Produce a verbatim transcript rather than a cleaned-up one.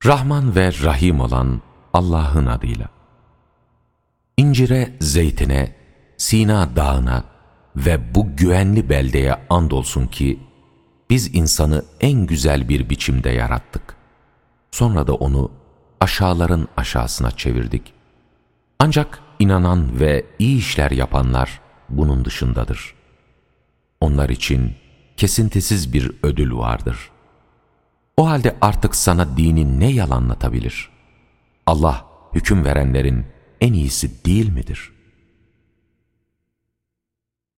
Rahman ve Rahim olan Allah'ın adıyla. İncire, zeytine, Sina dağına ve bu güvenli beldeye andolsun ki, biz insanı en güzel bir biçimde yarattık. Sonra da onu aşağıların aşağısına çevirdik. Ancak inanan ve iyi işler yapanlar bunun dışındadır. Onlar için kesintisiz bir ödül vardır. O halde artık sana dini ne yalanlatabilir? Allah hüküm verenlerin en iyisi değil midir?